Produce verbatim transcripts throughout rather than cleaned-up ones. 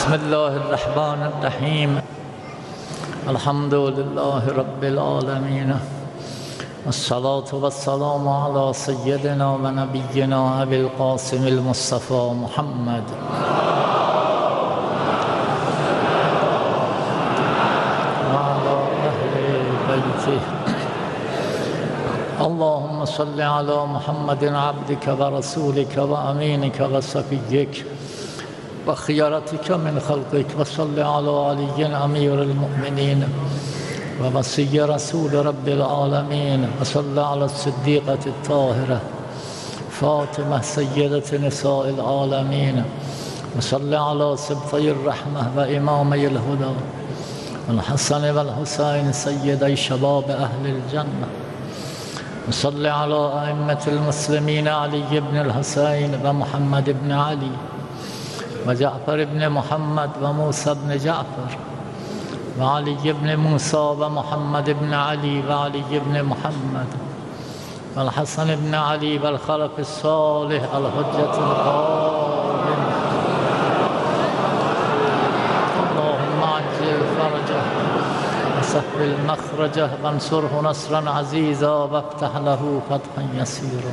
بسم الله الرحمن الرحيم الحمد لله رب العالمين والصلاة والسلام على سيدنا ونبينا أبي القاسم المصطفى محمد وعلى أهل بيته اللهم صل على محمد عبدك ورسولك وأمينك وصفيك وخيرتك من خلقك وصل على علي أمير المؤمنين ووصي رسول رب العالمين وصل على الصديقة الطاهرة فاطمة سيدة نساء العالمين وصل على سبطي الرحمة وإمامي الهدى الحسن والحسين سيدي شباب أهل الجنة وصل على أئمة المسلمين علي بن الحسين ومحمد بن علي وجعفر بن محمد وموسى بن جعفر وعلي بن موسى ومحمد بن علي وعلي بن محمد والحسن بن علي والخلف الصالح الحجة القائم اللهم عجل فرجه وسهل مخرجه وانصره نصرا عزيزا وافتح له فتحا يسيرا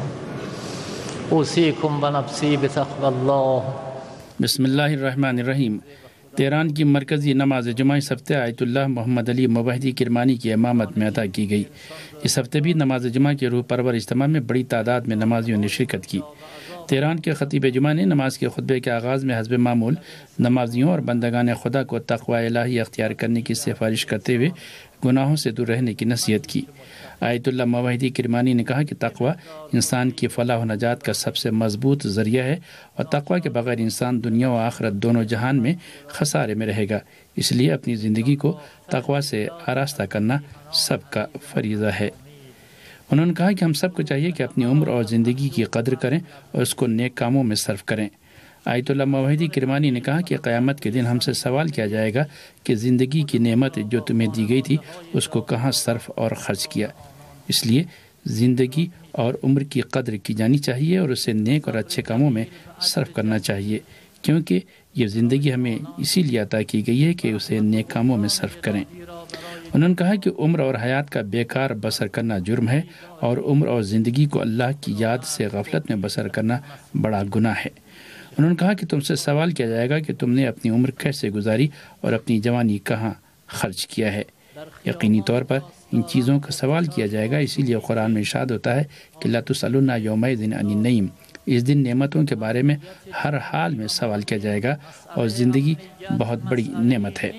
اوصيكم ونفسي بتقوى الله. بسم اللہ الرحمن الرحیم. تہران کی مرکزی نماز جمعہ اس ہفتے آیت اللہ محمد علی مبہدی کرمانی کی امامت میں عطا کی گئی. اس ہفتے بھی نماز جمعہ کے روح پرور اجتماع میں بڑی تعداد میں نمازیوں نے شرکت کی. تہران کے خطیب جمعہ نے نماز کے خطبے کے آغاز میں حسب معمول نمازیوں اور بندگان خدا کو تقوی الہی اختیار کرنے کی سفارش کرتے ہوئے گناہوں سے دور رہنے کی نصیحت کی. آیت اللہ مبہدی کرمانی نے کہا کہ تقوی انسان کی فلاح و نجات کا سب سے مضبوط ذریعہ ہے اور تقوی کے بغیر انسان دنیا و آخرت دونوں جہان میں خسارے میں رہے گا. اس لیے اپنی زندگی کو تقوی سے آراستہ کرنا سب کا فریضہ ہے. انہوں نے کہا کہ ہم سب کو چاہیے کہ اپنی عمر اور زندگی کی قدر کریں اور اس کو نیک کاموں میں صرف کریں. آیت اللہ مبہدی کرمانی نے کہا کہ قیامت کے دن ہم سے سوال کیا جائے گا کہ زندگی کی نعمت جو تمہیں دی گئی تھی اس کو کہاں صرف اور خرچ کیا. اس لیے زندگی اور عمر کی قدر کی جانی چاہیے اور اسے نیک اور اچھے کاموں میں صرف کرنا چاہیے، کیونکہ یہ زندگی ہمیں اسی لیے عطا کی گئی ہے کہ اسے نیک کاموں میں صرف کریں. انہوں نے کہا کہ عمر اور حیات کا بیکار بسر کرنا جرم ہے اور عمر اور زندگی کو اللہ کی یاد سے غفلت میں بسر کرنا بڑا گناہ ہے. انہوں نے کہا کہ تم سے سوال کیا جائے گا کہ تم نے اپنی عمر کیسے گزاری اور اپنی جوانی کہاں خرچ کیا ہے. یقینی طور پر ان چیزوں کا سوال کیا جائے گا، اسی لیے قرآن میں ارشاد ہوتا ہے کہ لا تسألون یومئذ عن النعیم. اس دن نعمتوں کے بارے میں ہر حال میں سوال کیا جائے گا اور زندگی بہت بڑی نعمت ہے.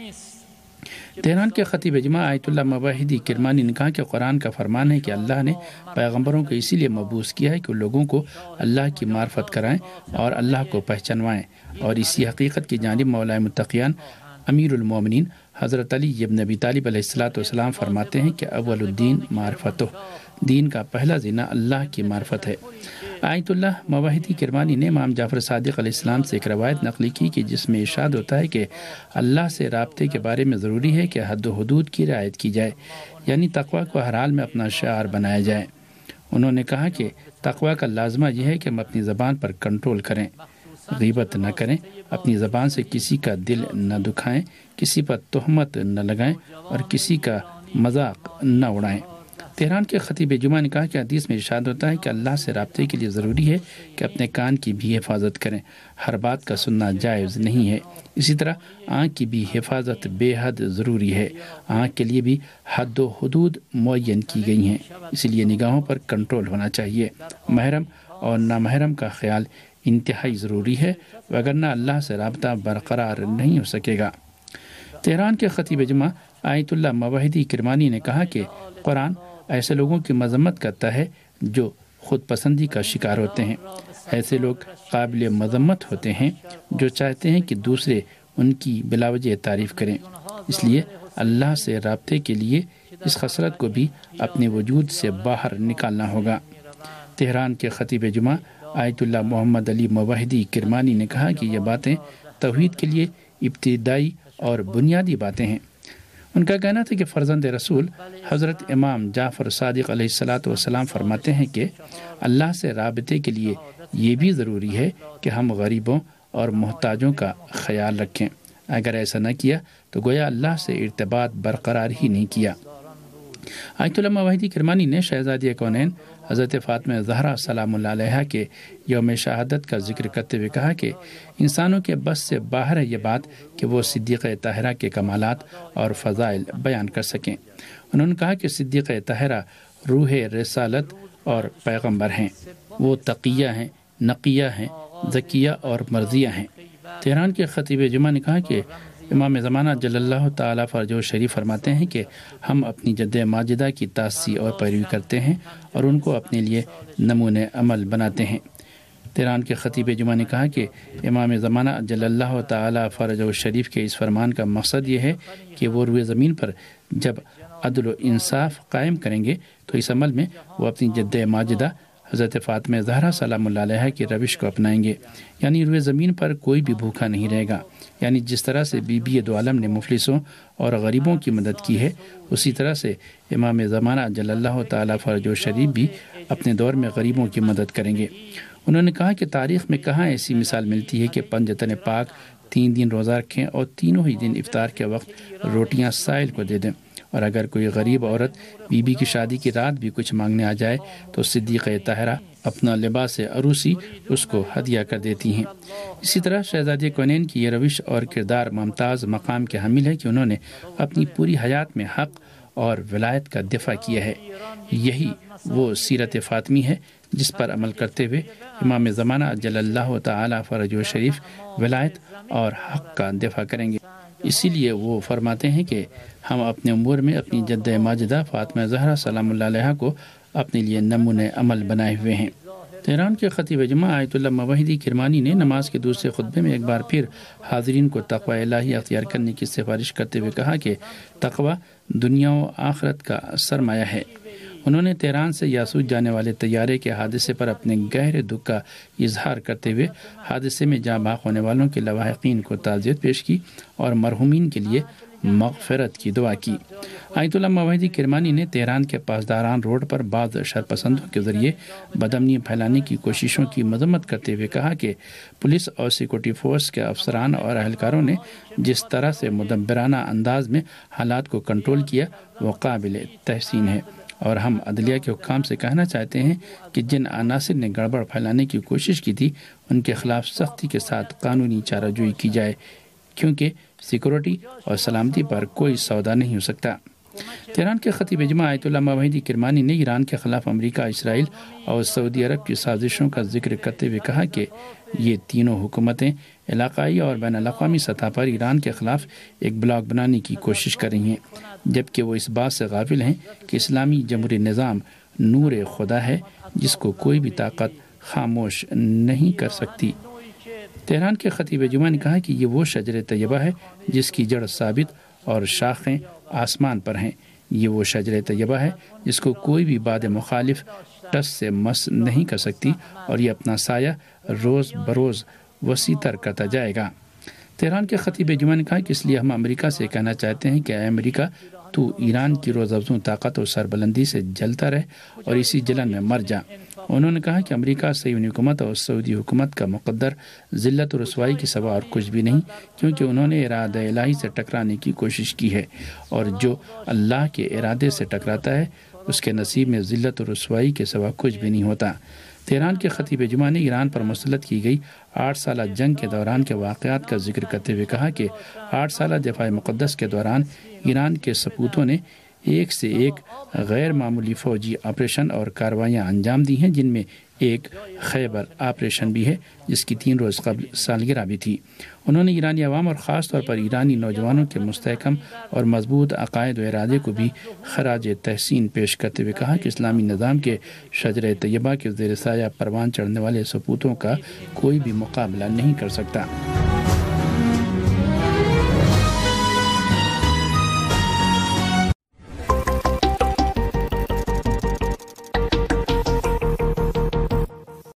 تہران کے خطیب جمعہ آیت اللہ مبہدی کرمانی نے کہا کہ قرآن کا فرمان ہے کہ اللہ نے پیغمبروں کو اسی لیے مبعوث کیا ہے کہ لوگوں کو اللہ کی معرفت کرائیں اور اللہ کو پہچانوائیں، اور اسی حقیقت کی جانب مولا متقیان امیر المومنین حضرت علی ابن ابی طالب علیہ الصلاۃ والسلام فرماتے ہیں کہ اول الدین معرفتہ، دین کا پہلا زینہ اللہ کی معرفت ہے. آیت اللہ مبہدی کرمانی نے امام جعفر صادق علیہ السلام سے ایک روایت نقل کی کہ جس میں ارشاد ہوتا ہے کہ اللہ سے رابطے کے بارے میں ضروری ہے کہ حد و حدود کی رعایت کی جائے، یعنی تقوی کو ہر حال میں اپنا شعار بنایا جائے. انہوں نے کہا کہ تقوی کا لازمہ یہ ہے کہ ہم اپنی زبان پر کنٹرول کریں، غیبت نہ کریں، اپنی زبان سے کسی کا دل نہ دکھائیں، کسی پر تہمت نہ لگائیں اور کسی کا مذاق نہ اڑائیں. تہران کے خطیب جمعہ نے کہا کہ حدیث میں ارشاد ہوتا ہے کہ اللہ سے رابطے کے لیے ضروری ہے کہ اپنے کان کی بھی حفاظت کریں، ہر بات کا سننا جائز نہیں ہے. اسی طرح آنکھ کی بھی حفاظت بے حد ضروری ہے، آنکھ کے لیے بھی حد و حدود معین کی گئی ہیں، اس لیے نگاہوں پر کنٹرول ہونا چاہیے. محرم اور نامحرم کا خیال انتہائی ضروری ہے، وگرنہ اللہ سے رابطہ برقرار نہیں ہو سکے گا. تہران کے خطیب جمعہ آیت اللہ مبہدی کرمانی نے کہا کہ قرآن ایسے لوگوں کی مذمت کرتا ہے جو خود پسندی کا شکار ہوتے ہیں. ایسے لوگ قابل مذمت ہوتے ہیں جو چاہتے ہیں کہ دوسرے ان کی بلا وجہ تعریف کریں. اس لیے اللہ سے رابطے کے لیے اس خسرت کو بھی اپنے وجود سے باہر نکالنا ہوگا. تہران کے خطیب جمعہ آیت اللہ محمد علی مبہدی کرمانی نے کہا کہ یہ باتیں توحید کے لیے ابتدائی اور بنیادی باتیں ہیں. ان کا کہنا تھا کہ فرزند رسول حضرت امام جعفر صادق علیہ الصلاۃ والسلام فرماتے ہیں کہ اللہ سے رابطے کے لیے یہ بھی ضروری ہے کہ ہم غریبوں اور محتاجوں کا خیال رکھیں. اگر ایسا نہ کیا تو گویا اللہ سے ارتباط برقرار ہی نہیں کیا۔ آیت اللہ مواحدی کرمانی نے شہزادی کونین حضرت فاطمہ زہرا سلام اللہ علیہا کے یوم شہادت کا ذکر کرتے ہوئے کہا کہ انسانوں کے بس سے باہر ہے یہ بات کہ وہ صدیقہ طاہرہ کے کمالات اور فضائل بیان کر سکیں۔ انہوں نے کہا کہ صدیقہ طاہرہ روح رسالت اور پیغمبر ہیں، وہ تقیہ ہیں، نقیہ ہیں، ذکیہ اور مرضیہ ہیں۔ تہران کے خطیب جمعہ نے کہا کہ امام زمانہ جل اللہ تعالیٰ فرجہ شریف فرماتے ہیں کہ ہم اپنی جد ماجدہ کی تاسی اور پیروی کرتے ہیں اور ان کو اپنے لیے نمونِ عمل بناتے ہیں۔ تہران کے خطیب جمعہ نے کہا کہ امام زمانہ جل اللہ تعالیٰ فرجہ شریف کے اس فرمان کا مقصد یہ ہے کہ وہ روئے زمین پر جب عدل و انصاف قائم کریں گے تو اس عمل میں وہ اپنی جد ماجدہ حضرت فاطمہ زہرا سلام اللہ علیہ کی روش کو اپنائیں گے، یعنی روئے زمین پر کوئی بھی بھوکا نہیں رہے گا۔ یعنی جس طرح سے بی بی دو عالم نے مفلسوں اور غریبوں کی مدد کی ہے، اسی طرح سے امام زمانہ جل اللہ تعالیٰ فرجہ شریف بھی اپنے دور میں غریبوں کی مدد کریں گے۔ انہوں نے کہا کہ تاریخ میں کہاں ایسی مثال ملتی ہے کہ پنجتن پاک تین دن روزہ رکھیں اور تینوں ہی دن افطار کے وقت روٹیاں سائل کو دے دیں، اور اگر کوئی غریب عورت بی بی کی شادی کی رات بھی کچھ مانگنے آ جائے تو صدیقہ طاہرہ اپنا لباس عروسی اس کو ہدیہ کر دیتی ہیں۔ اسی طرح شہزادی کونین کی یہ روش اور کردار ممتاز مقام کے حامل ہے کہ انہوں نے اپنی پوری حیات میں حق اور ولایت کا دفاع کیا ہے۔ یہی وہ سیرت فاطمی ہے جس پر عمل کرتے ہوئے امام زمانہ جل اللہ تعالیٰ فرجہ شریف ولایت اور حق کا دفاع کریں گے۔ اسی لیے وہ فرماتے ہیں کہ ہم اپنے امور میں اپنی جد ماجدہ فاطمہ زہرا سلام اللہ علیہ کو اپنے لیے نمونۂ عمل بنائے ہوئے ہیں۔ تہران کے خطیب جمعہ آیت اللہ مواحدی کرمانی نے نماز کے دوسرے خطبے میں ایک بار پھر حاضرین کو تقوی الہی اختیار کرنے کی سفارش کرتے ہوئے کہا کہ تقوی دنیا و آخرت کا سرمایہ ہے۔ انہوں نے تہران سے یاسوج جانے والے طیارے کے حادثے پر اپنے گہرے دکھ کا اظہار کرتے ہوئے حادثے میں جاں بحق ہونے والوں کے لواحقین کو تعزیت پیش کی اور مرحومین کے لیے مغفرت کی دعا کی۔ آیت اللہ مواحدی کرمانی نے تہران کے پاسداران روڈ پر بعض شرپسندوں کے ذریعے بدامنی پھیلانے کی کوششوں کی مذمت کرتے ہوئے کہا کہ پولیس اور سیکورٹی فورس کے افسران اور اہلکاروں نے جس طرح سے مدبرانہ انداز میں حالات کو کنٹرول کیا وہ قابل تحسین ہے، اور ہم عدلیہ کے حکام سے کہنا چاہتے ہیں کہ جن عناصر نے گڑبڑ پھیلانے کی کوشش کی تھی ان کے خلاف سختی کے ساتھ قانونی چارہ جوئی کی جائے، کیونکہ سیکورٹی اور سلامتی پر کوئی سودا نہیں ہو سکتا۔ تہران کے خطیب جمعہ آیت اللہ مواحدی کرمانی نے ایران کے خلاف امریکہ، اسرائیل اور سعودی عرب کی سازشوں کا ذکر کرتے ہوئے کہا کہ یہ تینوں حکومتیں علاقائی اور بین الاقوامی سطح پر ایران کے خلاف ایک بلاک بنانے کی کوشش کر رہی ہیں، جبکہ وہ اس بات سے غافل ہیں کہ اسلامی جمہوری نظام نور خدا ہے جس کو کوئی بھی طاقت خاموش نہیں کر سکتی۔ تہران کے خطیب جمعہ نے کہا کہ یہ وہ شجر طیبہ ہے جس کی جڑ ثابت اور شاخیں آسمان پر ہیں، یہ وہ شجر طیبہ ہے جس کو کوئی بھی باد مخالف ٹس سے مس نہیں کر سکتی، اور یہ اپنا سایہ روز بروز وسیع تر کرتا جائے گا۔ تہران کے خطیب جمعہ نے کہا کہ اس لیے ہم امریکہ سے کہنا چاہتے ہیں کہ اے امریکہ، تو ایران کی روز افزوں طاقت اور سربلندی سے جلتا رہ اور اسی جلن میں مر جا۔ انہوں نے کہا کہ امریکہ صہیونی حکومت اور سعودی حکومت کا مقدر ذلت و رسوائی کے سوا اور کچھ بھی نہیں، کیونکہ انہوں نے ارادہ الہی سے ٹکرانے کی کوشش کی ہے، اور جو اللہ کے ارادے سے ٹکراتا ہے اس کے نصیب میں ذلت و رسوائی کے سوا کچھ بھی نہیں ہوتا۔ تہران کے خطیب جمعہ نے ایران پر مسلط کی گئی آٹھ سالہ جنگ کے دوران کے واقعات کا ذکر کرتے ہوئے کہا کہ آٹھ سالہ دفاع مقدس کے دوران ایران کے سپوتوں نے ایک سے ایک غیر معمولی فوجی آپریشن اور کاروائیاں انجام دی ہیں، جن میں ایک خیبر آپریشن بھی ہے جس کی تین روز قبل سالگرہ بھی تھی۔ انہوں نے ایرانی عوام اور خاص طور پر ایرانی نوجوانوں کے مستحکم اور مضبوط عقائد و ارادے کو بھی خراج تحسین پیش کرتے ہوئے کہا کہ اسلامی نظام کے شجرہ طیبہ کے زیر سایہ پروان چڑھنے والے سپوتوں کا کوئی بھی مقابلہ نہیں کر سکتا۔